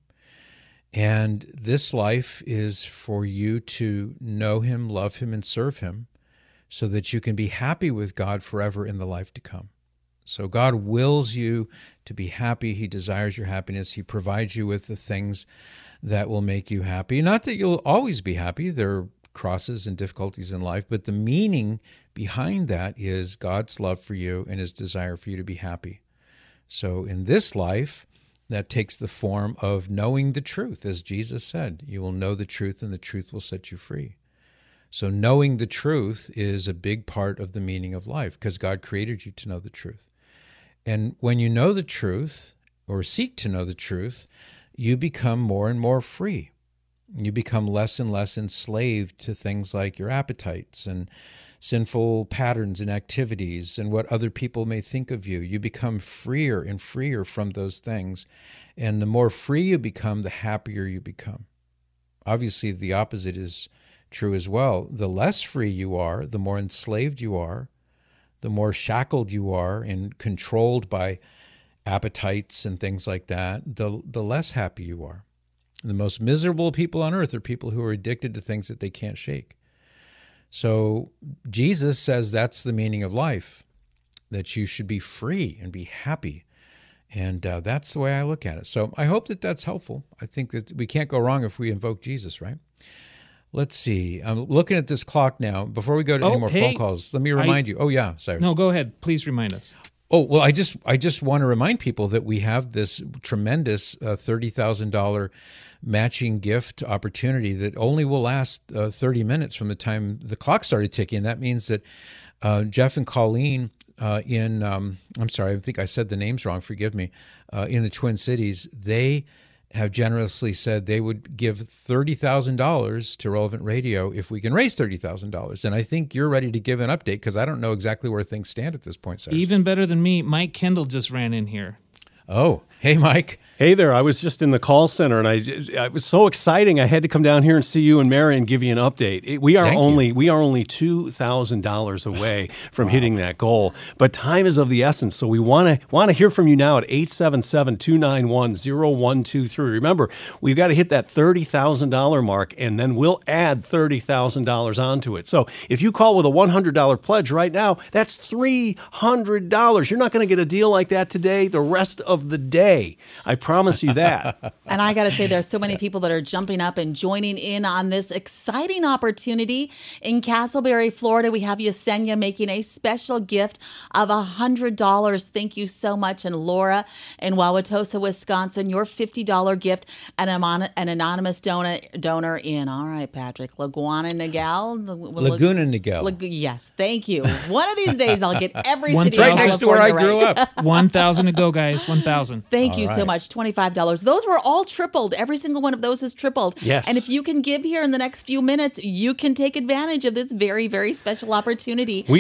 And this life is for you to know him, love him, and serve him so that you can be happy with God forever in the life to come. So God wills you to be happy. He desires your happiness. He provides you with the things that will make you happy. Not that you'll always be happy. There are crosses and difficulties in life, but the meaning behind that is God's love for you and his desire for you to be happy. So in this life, that takes the form of knowing the truth. As Jesus said, you will know the truth and the truth will set you free. So knowing the truth is a big part of the meaning of life because God created you to know the truth. And when you know the truth or seek to know the truth, you become more and more free. You become less and less enslaved to things like your appetites and sinful patterns and activities and what other people may think of you. You become freer and freer from those things. And the more free you become, the happier you become. Obviously, the opposite is true as well. The less free you are, the more enslaved you are, the more shackled you are and controlled by appetites and things like that, the, the less happy you are. The most miserable people on earth are people who are addicted to things that they can't shake. So Jesus says that's the meaning of life, that you should be free and be happy. And uh, that's the way I look at it. So I hope that that's helpful. I think that we can't go wrong if we invoke Jesus, right? Let's see. I'm looking at this clock now. Before we go to Oh, any more hey, phone calls, let me remind I- you. Oh, yeah, Cyrus. No, go ahead. Please remind us. Oh, well, I just I just want to remind people that we have this tremendous uh, thirty thousand dollars matching gift opportunity that only will last uh, thirty minutes from the time the clock started ticking. That means that uh, Jeff and Colleen uh, in, um, I'm sorry, I think I said the names wrong, forgive me, uh, in the Twin Cities, they have generously said they would give thirty thousand dollars to Relevant Radio if we can raise thirty thousand dollars. And I think you're ready to give an update because I don't know exactly where things stand at this point, Cyrus. Even better than me, Mike Kendall just ran in here. Oh, hey, Mike. Hey there. I was just in the call center, and I it was so exciting. I had to come down here and see you and Mary and give you an update. It, we are Thank only you. we are only two thousand dollars away from hitting that goal, but time is of the essence. So we want to want to hear from you now at eight seven seven, two nine one, zero one two three. Remember, we've got to hit that thirty thousand dollars mark, and then we'll add thirty thousand dollars onto it. So if you call with a one hundred dollars pledge right now, that's three hundred dollars. You're not going to get a deal like that today the rest of the day. I promise you that. And I got to say, there's so many people that are jumping up and joining in on this exciting opportunity. In Castleberry, Florida, we have Yesenia making a special gift of one hundred dollars. Thank you so much. And Laura in Wauwatosa, Wisconsin, your fifty dollars gift. And I'm on an anonymous donor, donor in, all right, Patrick, Laguna Niguel. Laguna Niguel. Lag- yes, thank you. One of these days, I'll get every One city thousand. in Right next to where I California grew right. up. one thousand to go, guys. one thousand. Thank All you so right. much. twenty-five dollars. Those were all tripled. Every single one of those is tripled. Yes. And if you can give here in the next few minutes, you can take advantage of this very, very special opportunity. We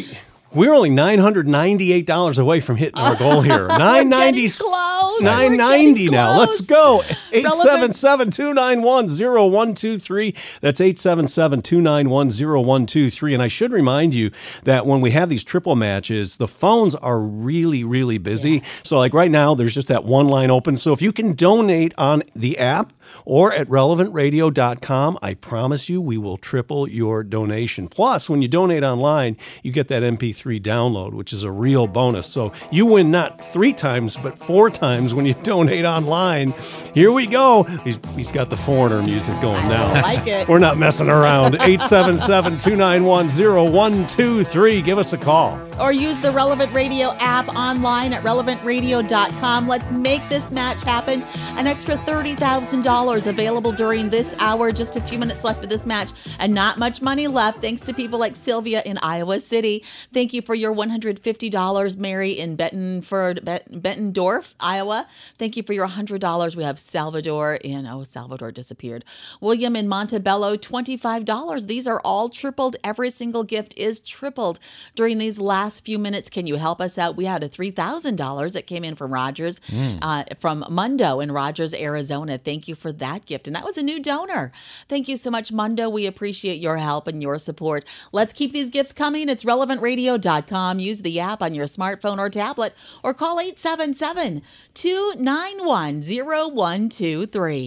We're only nine hundred ninety-eight dollars away from hitting our goal here. nine ninety, nine ninety now. Let's go. eight seven seven, two nine one, zero one two three. That's eight seven seven, two nine one, zero one two three. And I should remind you that when we have these triple matches, the phones are really, really busy. Yes. So like right now, there's just that one line open. So if you can donate on the app or at relevant radio dot com, I promise you we will triple your donation. Plus, when you donate online, you get that M P three download, which is a real bonus. So you win not three times, but four times when you donate online. Here we go. He's, he's got the Foreigner music going now. I like it. We're not messing around. eight seven seven, two nine one, zero one two three. Give us a call. Or use the Relevant Radio app online at relevant radio dot com. Let's make this match happen. An extra thirty thousand dollars available during this hour. Just a few minutes left of this match and not much money left, thanks to people like Sylvia in Iowa City. Thank you for your one hundred fifty dollars, Mary in Bettenford, Bet- Bettendorf, Iowa. Thank you for your one hundred dollars. We have Salvador in, oh, Salvador disappeared. William in Montebello, twenty-five dollars. These are all tripled. Every single gift is tripled during these last few minutes. Can you help us out? We had a three thousand dollars that came in from Rogers, mm. uh, from Mundo in Rogers, Arizona. Thank you for that gift. And that was a new donor. Thank you so much, Mundo. We appreciate your help and your support. Let's keep these gifts coming. It's relevant radio dot com. Use the app on your smartphone or tablet or call eight seven seven, two nine one, zero one two three.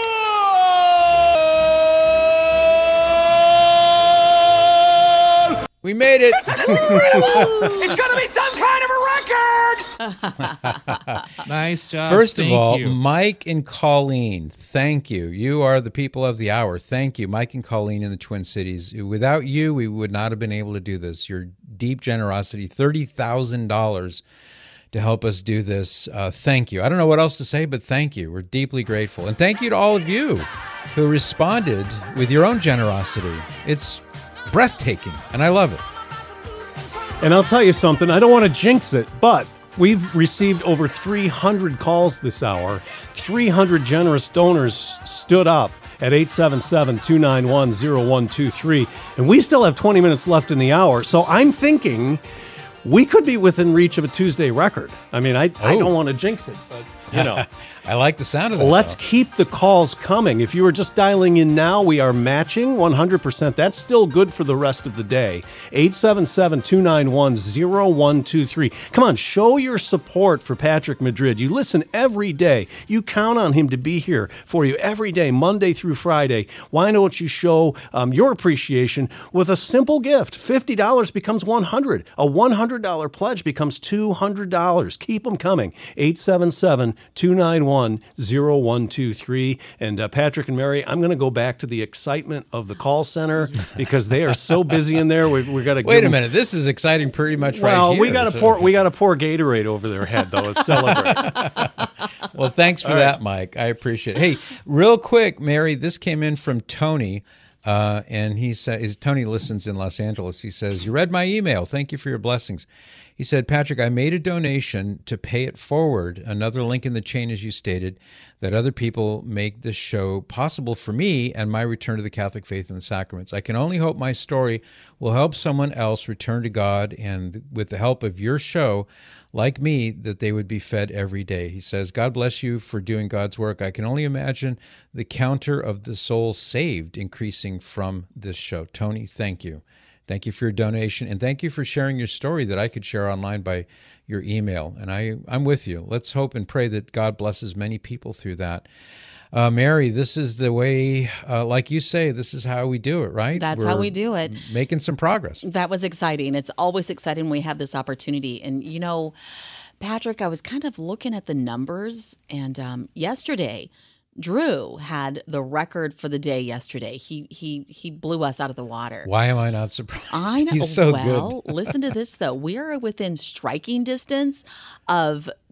We made it. It's going to be some kind of a record. Nice job. First Thank of all, you. Mike and Colleen, thank you. You are the people of the hour. Thank you, Mike and Colleen in the Twin Cities. Without you, we would not have been able to do this. Your deep generosity, thirty thousand dollars to help us do this. Uh, thank you. I don't know what else to say, but thank you. We're deeply grateful. And thank you to all of you who responded with your own generosity. It's breathtaking, and I love it. And I'll tell you something, I don't want to jinx it, but we've received over three hundred calls this hour. three hundred generous donors stood up at eight seven seven, two nine one, zero one two three. And we still have twenty minutes left in the hour. So I'm thinking we could be within reach of a Tuesday record. I mean, I, oh. I don't want to jinx it, but, you know. I like the sound of that. Let's though. keep the calls coming. If you are just dialing in now, we are matching one hundred percent. That's still good for the rest of the day. eight seven seven, two nine one, zero one two three. Come on, show your support for Patrick Madrid. You listen every day. You count on him to be here for you every day, Monday through Friday. Why don't you show um, your appreciation with a simple gift? fifty dollars becomes one hundred dollars. A one hundred dollars pledge becomes two hundred dollars. Keep them coming. eight seven seven, two nine one, zero one two three. And uh, Patrick and Mary, I'm going to go back to the excitement of the call center because they are so busy in there. We we got to wait a minute. This is exciting, pretty much right well, here. we got to pour we got to pour Gatorade over their head though. Let's celebrate. Well, thanks for All that, right. Mike. I appreciate it. Hey, real quick, Mary, this came in from Tony. Uh, and he says, Tony listens in Los Angeles. He says, you read my email. Thank you for your blessings. He said, Patrick, I made a donation to pay it forward. Another link in the chain, as you stated, that other people make this show possible for me and my return to the Catholic faith and the sacraments. I can only hope my story will help someone else return to God, and with the help of your show, like me, that they would be fed every day. He says, God bless you for doing God's work. I can only imagine the counter of the souls saved increasing from this show. Tony, thank you. Thank you for your donation, and thank you for sharing your story that I could share online by your email. And I, I'm with you. Let's hope and pray that God blesses many people through that. Uh, Mary, this is the way, uh, like you say, this is how we do it, right? That's We're how we do it. Making some progress. That was exciting. It's always exciting when we have this opportunity. And, you know, Patrick, I was kind of looking at the numbers, and um, yesterday, Drew had the record for the day yesterday. He he he blew us out of the water. Why am I not surprised? I know. He's so well, good. Listen to this, though. We are within striking distance of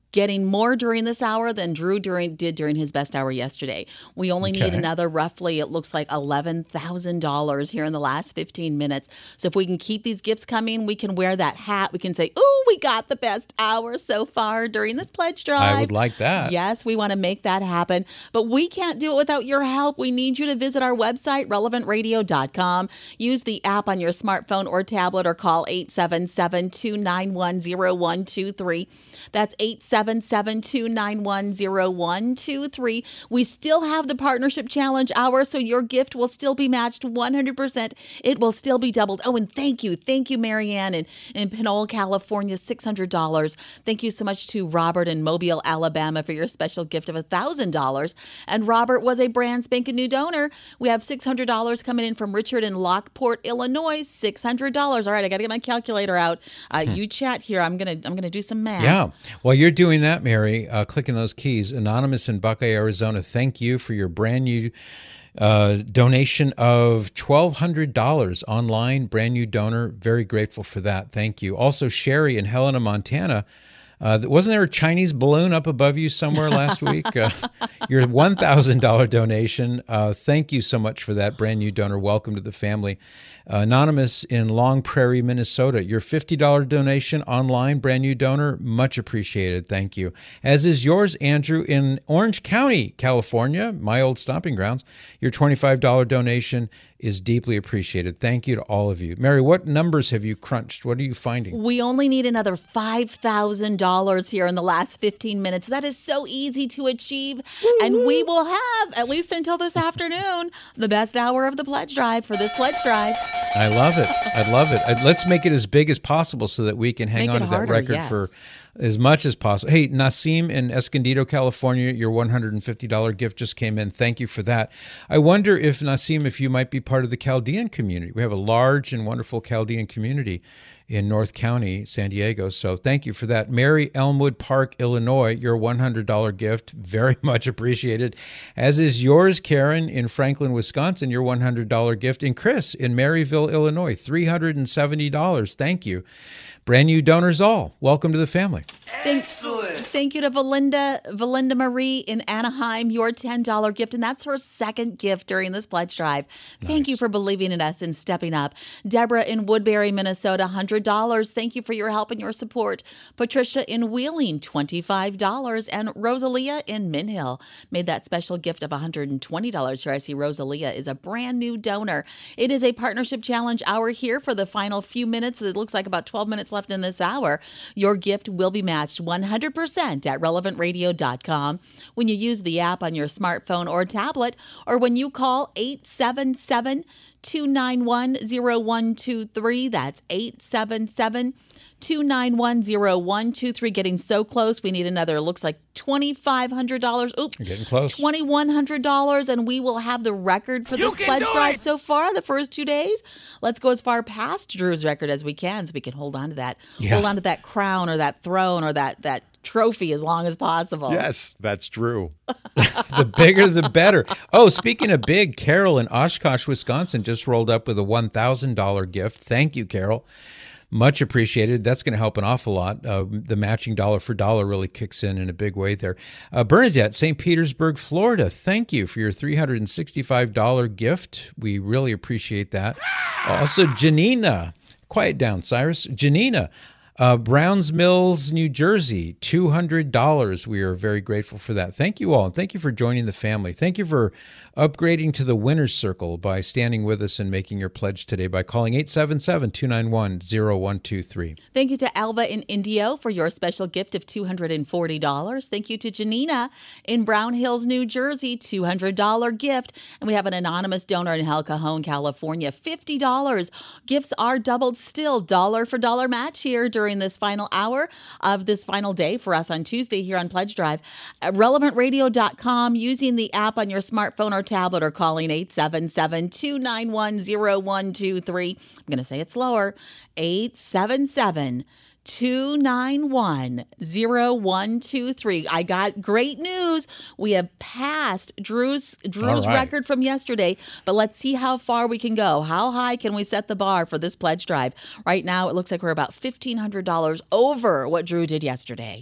getting more during this hour than Drew during did during his best hour yesterday. We only need Okay. another roughly, it looks like eleven thousand dollars here in the last fifteen minutes. So if we can keep these gifts coming, we can wear that hat. We can say, ooh, we got the best hour so far during this pledge drive. I would like that. Yes, we want to make that happen. But we can't do it without your help. We need you to visit our website, relevant radio dot com. Use the app on your smartphone or tablet or call eight seven seven, two nine one, zero one two three. That's eight seven seven, two nine one, zero one two three. We still have the Partnership Challenge Hour, so your gift will still be matched one hundred percent. It will still be doubled. Oh, and thank you. Thank you, Marianne in, in Pinole, California, six hundred dollars. Thank you so much to Robert in Mobile, Alabama for your special gift of one thousand dollars. And Robert was a brand spanking new donor. We have six hundred dollars coming in from Richard in Lockport, Illinois, six hundred dollars. All right, I got to get my calculator out. Uh, Hmm. You chat here. I'm going to I'm going to do some math. Yeah. While you're doing that, Mary, uh, clicking those keys, Anonymous in Buckeye, Arizona, thank you for your brand new uh, donation of twelve hundred dollars online, brand new donor. Very grateful for that. Thank you. Also, Sherry in Helena, Montana. Uh, wasn't there a Chinese balloon up above you somewhere last week? Uh, your one thousand dollars donation. Uh, thank you so much for that, brand new donor. Welcome to the family. Uh, Anonymous in Long Prairie, Minnesota. Your fifty dollars donation online, brand new donor. Much appreciated. Thank you. As is yours, Andrew, in Orange County, California, my old stomping grounds. Your twenty-five dollars donation is deeply appreciated. Thank you to all of you. Mary, what numbers have you crunched? What are you finding? We only need another five thousand dollars here in the last fifteen minutes. That is so easy to achieve. And we will have, at least until this afternoon, the best hour of the pledge drive for this pledge drive. I love it. I love it. Uh, Let's make it as big as possible so that we can hang Make on it to that harder, record yes. for as much as possible. Hey, Nasim in Escondido, California, your one hundred fifty dollars gift just came in. Thank you for that. I wonder if, Nasim, if you might be part of the Chaldean community. We have a large and wonderful Chaldean community in North County, San Diego. So thank you for that. Mary, Elmwood Park, Illinois, your one hundred dollars gift, very much appreciated. As is yours, Karen, in Franklin, Wisconsin, your one hundred dollars gift. And Chris in Maryville, Illinois, three hundred seventy dollars. Thank you. Brand new donors all. Welcome to the family. Excellent. Thank you to Valinda, Valinda Marie in Anaheim, your ten dollars gift. And that's her second gift during this pledge drive. Thank you for believing in us and stepping up. Deborah in Woodbury, Minnesota, one hundred dollars. Thank you for your help and your support. Patricia in Wheeling, twenty-five dollars. And Rosalia in Minhill made that special gift of one hundred twenty dollars. Here I see Rosalia is a brand new donor. It is a Partnership Challenge Hour here for the final few minutes. It looks like about twelve minutes left in this hour. Your gift will be matched one hundred percent at relevant radio dot com when you use the app on your smartphone or tablet, or when you call eight seven seven, two nine one, zero one two three. That's eight seven seven, two nine one, zero one two three. Getting so close. We need another, looks like twenty-five hundred dollars. Oop. You're getting close. twenty-one hundred dollars, and we will have the record for this can pledge do drive it! so far, the first two days. Let's go as far past Drew's record as we can so we can hold on to that. Yeah. Hold on to that crown or that throne or that, that trophy as long as possible. Yes, that's true. The bigger, the better. Oh, speaking of big, Carol in Oshkosh, Wisconsin just rolled up with a one thousand dollars gift. Thank you, Carol. Much appreciated. That's going to help an awful lot. Uh, the matching dollar for dollar really kicks in in a big way there. Uh, Bernadette, Saint Petersburg, Florida. Thank you for your three hundred sixty-five dollars gift. We really appreciate that. Also, Janina. Quiet down, Cyrus. Janina. Uh, Browns Mills, New Jersey, two hundred dollars. We are very grateful for that. Thank you all. And thank you for joining the family. Thank you for upgrading to the winner's circle by standing with us and making your pledge today by calling eight seven seven, two nine one, zero one two three. Thank you to Alva in Indio for your special gift of two hundred forty dollars. Thank you to Janina in Brown Hills, New Jersey, two hundred dollars gift. And we have an anonymous donor in El Cajon, California, fifty dollars. Gifts are doubled still, dollar for dollar match here during this final hour of this final day for us on Tuesday here on Pledge Drive. At relevant radio dot com, using the app on your smartphone or tablet, or calling eight seven seven, two nine one, zero one two three. I'm going to say it slower. eight seven seven, two nine one, zero one two three. I got great news. We have passed Drew's Drew's All right. record from yesterday, but let's see how far we can go. How high can we set the bar for this pledge drive? Right now, it looks like we're about fifteen hundred dollars over what Drew did yesterday.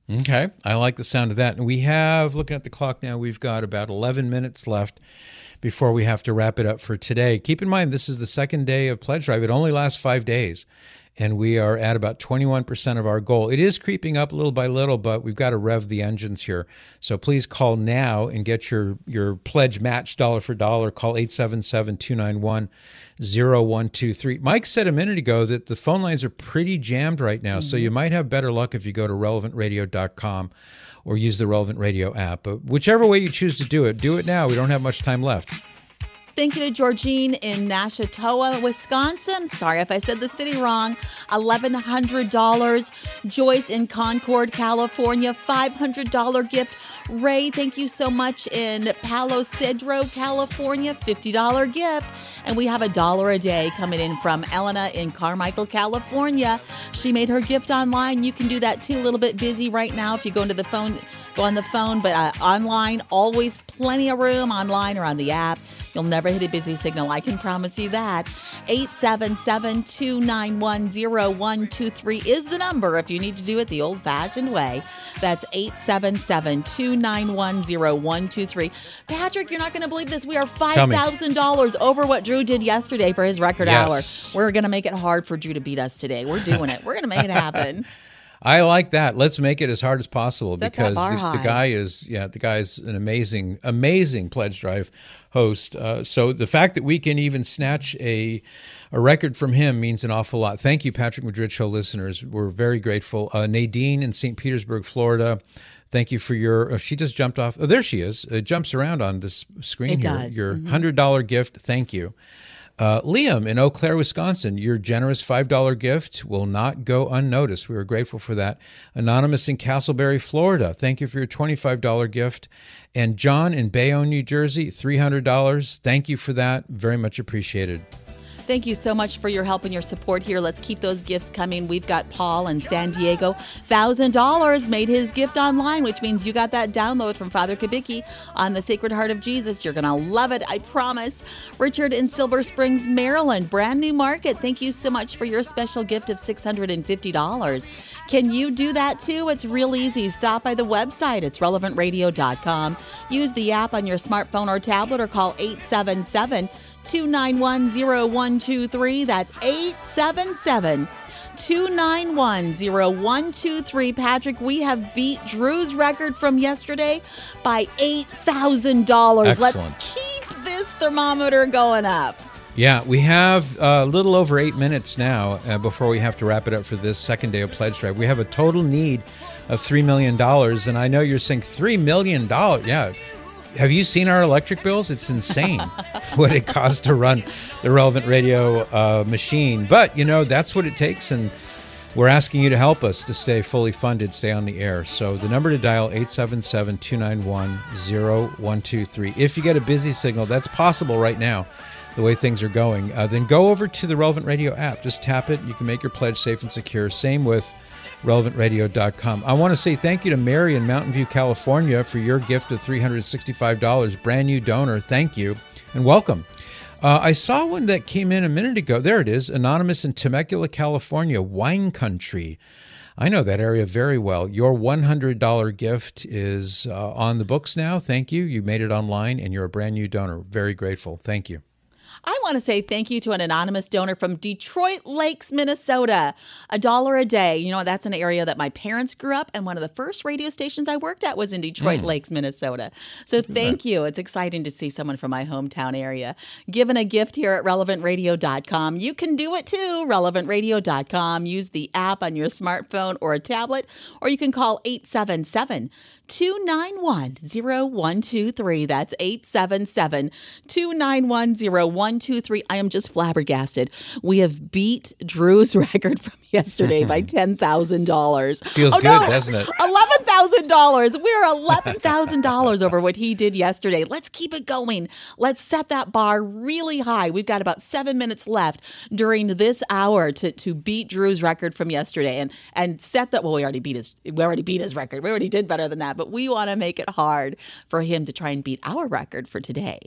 Okay, I like the sound of that. And we have, looking at the clock now, we've got about eleven minutes left before we have to wrap it up for today. Keep in mind, this is the second day of Pledge Drive. It only lasts five days, and we are at about twenty-one percent of our goal. It is creeping up little by little, but we've got to rev the engines here. So please call now and get your, your pledge match dollar for dollar. Call eight seven seven, two nine one, zero one two three. Mike said a minute ago that the phone lines are pretty jammed right now, mm-hmm. so you might have better luck if you go to relevant radio dot com or use the Relevant Radio app. But whichever way you choose to do it, do it now. We don't have much time left. Thank you to Georgine in Nashatoa, Wisconsin. Sorry if I said the city wrong. eleven hundred dollars. Joyce in Concord, California. five hundred dollars gift. Ray, thank you so much in Palo Cedro, California. fifty dollars gift. And we have a dollar a day coming in from Elena in Carmichael, California. She made her gift online. You can do that too. A little bit busy right now if you go into the phone, go on the phone, but uh, online, always plenty of room online or on the app. You'll never hit a busy signal. I can promise you that. eight seven seven, two nine one, zero one two three is the number if you need to do it the old-fashioned way. That's eight seven seven, two nine one, zero one two three. Patrick, you're not going to believe this. We are five thousand dollars over what Drew did yesterday for his record yes. hour. We're going to make it hard for Drew to beat us today. We're doing it. We're going to make it happen. I like that. Let's make it as hard as possible Set because that bar the, high. the guy is, yeah, the guy's an amazing, amazing Pledge Drive host. Uh, so the fact that we can even snatch a a record from him means an awful lot. Thank you, Patrick Madrid Show listeners. We're very grateful. Uh, Nadine in Saint Petersburg, Florida. Thank you for your. Oh, she just jumped off. Oh, there she is. It jumps around on this screen it here. Does. Your Mm-hmm. hundred dollar gift. Thank you. Uh, Liam in Eau Claire, Wisconsin, your generous five dollar gift will not go unnoticed. We are grateful for that. Anonymous in Castleberry, Florida, thank you for your twenty-five dollar gift. And John in Bayonne, New Jersey, three hundred dollars. Thank you for that. Very much appreciated. Thank you so much for your help and your support here. Let's keep those gifts coming. We've got Paul in San Diego. one thousand dollars made his gift online, which means you got that download from Father Kubicki on the Sacred Heart of Jesus. You're going to love it, I promise. Richard in Silver Springs, Maryland, brand new market. Thank you so much for your special gift of six hundred fifty dollars. Can you do that too? It's real easy. Stop by the website. It's relevant radio dot com. Use the app on your smartphone or tablet or call eight seven seven, two nine one, zero one two three. That's eight seven seven, two nine one, zero one two three. Patrick, we have beat Drew's record from yesterday by eight thousand dollars. Let's keep this thermometer going up. Yeah, we have a little over eight minutes now uh, before we have to wrap it up for this second day of Pledge Drive. We have a total need of three million dollars, and I know you're saying three million dollars. Yeah. Have you seen our electric bills? It's insane what it costs to run the Relevant Radio uh, machine. But, you know, that's what it takes, and we're asking you to help us to stay fully funded, stay on the air. So the number to dial, eight seven seven, two nine one, zero one two three. If you get a busy signal, that's possible right now, the way things are going. Uh, then go over to the Relevant Radio app. Just tap it. You can make your pledge safe and secure. Same with relevant radio dot com. I want to say thank you to Mary in Mountain View, California for your gift of three hundred sixty-five dollars. Brand new donor. Thank you and welcome. Uh, I saw one that came in a minute ago. There it is. Anonymous in Temecula, California, wine country. I know that area very well. Your one hundred dollar gift is uh, on the books now. Thank you. You made it online and you're a brand new donor. Very grateful. Thank you. I want to say thank you to an anonymous donor from Detroit Lakes, Minnesota. A dollar a day. You know, that's an area that my parents grew up, and one of the first radio stations I worked at was in Detroit mm. Lakes, Minnesota. So thank you. It's exciting to see someone from my hometown area giving a gift here at relevant radio dot com. You can do it too, relevant radio dot com. Use the app on your smartphone or a tablet, or you can call eight seven seven, two nine one, zero one two three. That's eight seven seven, two nine one, zero one two three. I am just flabbergasted. We have beat Drew's record from yesterday by ten thousand dollars. Feels oh, good, no, doesn't it? eleven thousand dollars. We're eleven thousand dollars over what he did yesterday. Let's keep it going. Let's set that bar really high. We've got about seven minutes left during this hour to, to beat Drew's record from yesterday and, and set that. Well, we already beat his, we already beat his record. We already did better than that, but we want to make it hard for him to try and beat our record for today.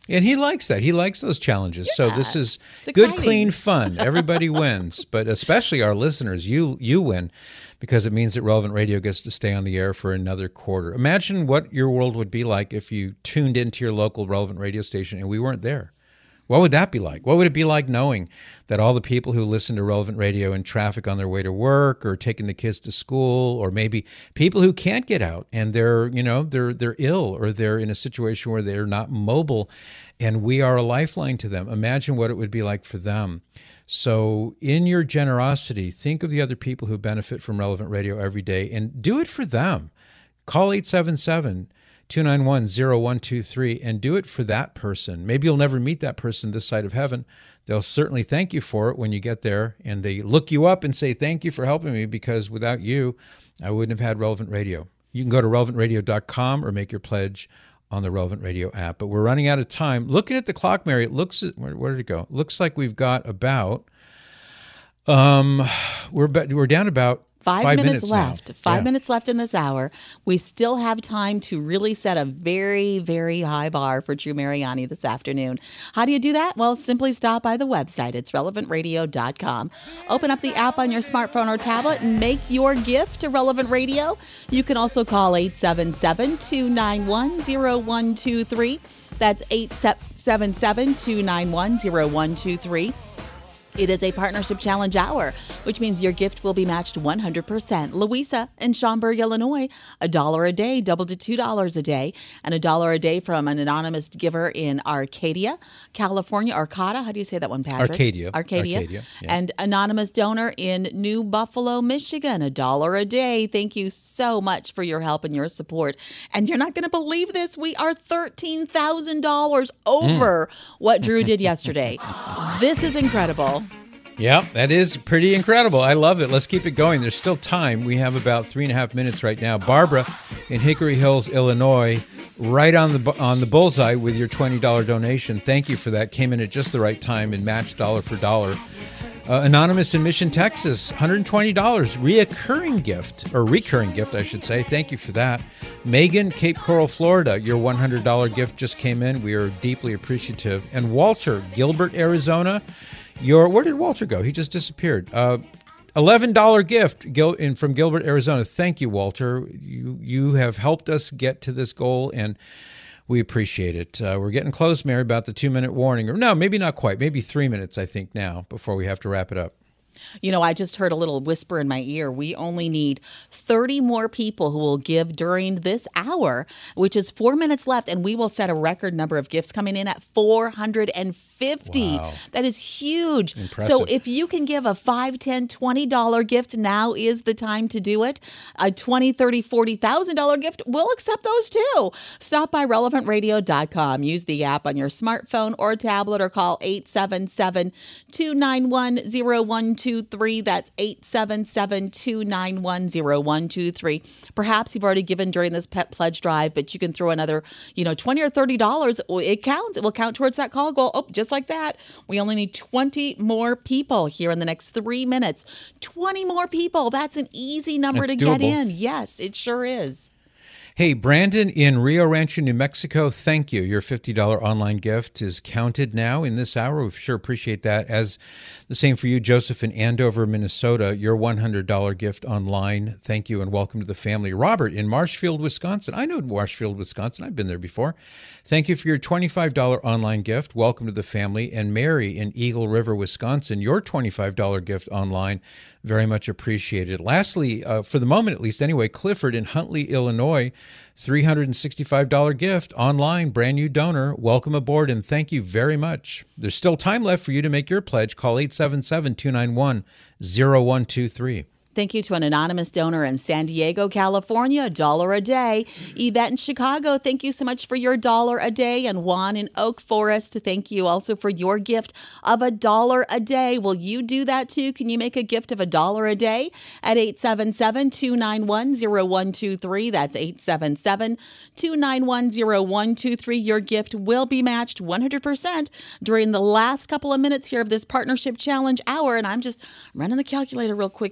And he likes that. He likes those challenges. Yeah, so this is it's good, exciting. clean fun. Everybody wins, but especially our listeners. You you win because it means that Relevant Radio gets to stay on the air for another quarter. Imagine what your world would be like if you tuned into your local Relevant Radio station and we weren't there. What would that be like? What would it be like knowing that all the people who listen to Relevant Radio in traffic on their way to work or taking the kids to school, or maybe people who can't get out and they're, you know, they're they're ill or they're in a situation where they're not mobile, and we are a lifeline to them. Imagine what it would be like for them. So in your generosity, think of the other people who benefit from Relevant Radio every day and do it for them. Call eight seven seven, two nine one, zero one two three and do it for that person. Maybe you'll never meet that person this side of heaven. They'll certainly thank you for it when you get there, and they look you up and say, thank you for helping me, because without you, I wouldn't have had Relevant Radio. You can go to relevant radio dot com or make your pledge on the Relevant Radio app. But we're running out of time. Looking at the clock, Mary, it looks, where, where did it go? It looks like we've got about, um, we're, we're down about Five, Five minutes, minutes left. now. Five Yeah. minutes left in this hour. We still have time to really set a very, very high bar for Drew Mariani this afternoon. How do you do that? Well, simply stop by the website. It's relevant radio dot com. Open up the app on your smartphone or tablet and make your gift to Relevant Radio. You can also call eight seven seven, two nine one, zero one two three. That's eight seven seven, two nine one, zero one two three. It is a partnership challenge hour, which means your gift will be matched one hundred percent. Louisa in Schaumburg, Illinois, a dollar a day, doubled to two dollars a day, and a dollar a day from an anonymous giver in Arcadia, California. Arcata, how do you say that one, Patrick? Arcadia. Arcadia. Arcadia, yeah. And anonymous donor in New Buffalo, Michigan, a dollar a day. Thank you so much for your help and your support. And you're not going to believe this. We are thirteen thousand dollars over Mm. what Drew did yesterday. This is incredible. Yeah, that is pretty incredible. I love it. Let's keep it going. There's still time. We have about three and a half minutes right now. Barbara in Hickory Hills, Illinois, right on the on the bullseye with your twenty dollars donation. Thank you for that. Came in at just the right time and matched dollar for dollar. Uh, Anonymous in Mission, Texas, one hundred twenty dollars reoccurring gift, or recurring gift, I should say. Thank you for that. Megan, Cape Coral, Florida, your one hundred dollars gift just came in. We are deeply appreciative. And Walter, Gilbert, Arizona, your where did Walter go? He just disappeared. Uh, eleven dollars gift Gil, in, from Gilbert, Arizona. Thank you, Walter. You you have helped us get to this goal, and we appreciate it. Uh, we're getting close, Mary, about the two-minute warning. Or no, maybe not quite. Maybe three minutes, I think, now, before we have to wrap it up. You know, I just heard a little whisper in my ear. We only need thirty more people who will give during this hour, which is four minutes left, and we will set a record number of gifts coming in at four hundred fifty. Wow. That is huge. Impressive. So if you can give a five, ten, twenty dollars gift, now is the time to do it. A twenty, thirty, forty thousand dollars gift, we'll accept those too. Stop by relevant radio dot com. Use the app on your smartphone or tablet, or call eight seven seven, two nine one, zero one two three. That's eight seven seven, two nine one, zero one two three. Perhaps you've already given during this pet pledge drive, but you can throw another, you know, twenty or thirty dollars. It counts. It will count towards that call goal. Oh, just like that. We only need twenty more people here in the next three minutes. twenty more people. That's an easy number That's to get doable. in. Yes, it sure is. Hey, Brandon in Rio Rancho, New Mexico, thank you. Your fifty dollars online gift is counted now in this hour. We sure appreciate that. As the same for you, Joseph in Andover, Minnesota, your one hundred dollars gift online. Thank you and welcome to the family. Robert in Marshfield, Wisconsin. I know Marshfield, Wisconsin. I've been there before. Thank you for your twenty-five dollars online gift. Welcome to the family. And Mary in Eagle River, Wisconsin, your twenty-five dollars gift online. Very much appreciated. Lastly, uh, for the moment at least anyway, Clifford in Huntley, Illinois, three hundred sixty-five dollars gift online, brand new donor. Welcome aboard and thank you very much. There's still time left for you to make your pledge. Call eight seven seven, two nine one, zero one two three. Thank you to an anonymous donor in San Diego, California, a dollar a day. Yvette in Chicago, thank you so much for your dollar a day. And Juan in Oak Forest, thank you also for your gift of a dollar a day. Will you do that too? Can you make a gift of a dollar a day at eight seven seven, two nine one, zero one two three? That's eight seven seven, two nine one, zero one two three. Your gift will be matched one hundred percent during the last couple of minutes here of this Partnership Challenge hour. And I'm just running the calculator real quick here, Patrick.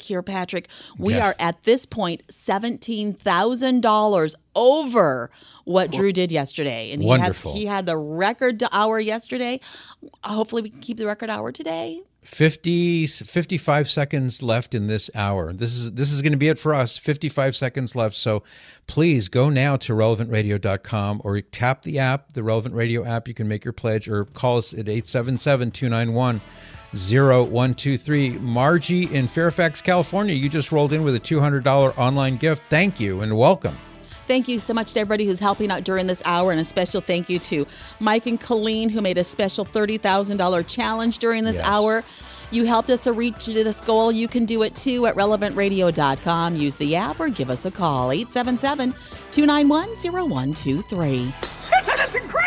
Patrick, we Yeah. are at this point seventeen thousand dollars over what Drew did yesterday. And he Wonderful. Had, he had the record hour yesterday. Hopefully we can keep the record hour today. fifty, fifty-five seconds left in this hour. This is this is going to be it for us. fifty-five seconds left. So please go now to relevant radio dot com or tap the app, the Relevant Radio app. You can make your pledge or call us at eight seven seven, two nine one, zero one two three. Margie in Fairfax, California, you just rolled in with a two hundred dollars online gift. Thank you and welcome. Thank you so much to everybody who's helping out during this hour, and a special thank you to Mike and Colleen, who made a special thirty thousand dollars challenge during this Yes. hour. You helped us to reach this goal. You can do it too at relevant radio dot com. Use the app or give us a call, eight seven seven, two nine one, zero one two three. Isn't this incredible?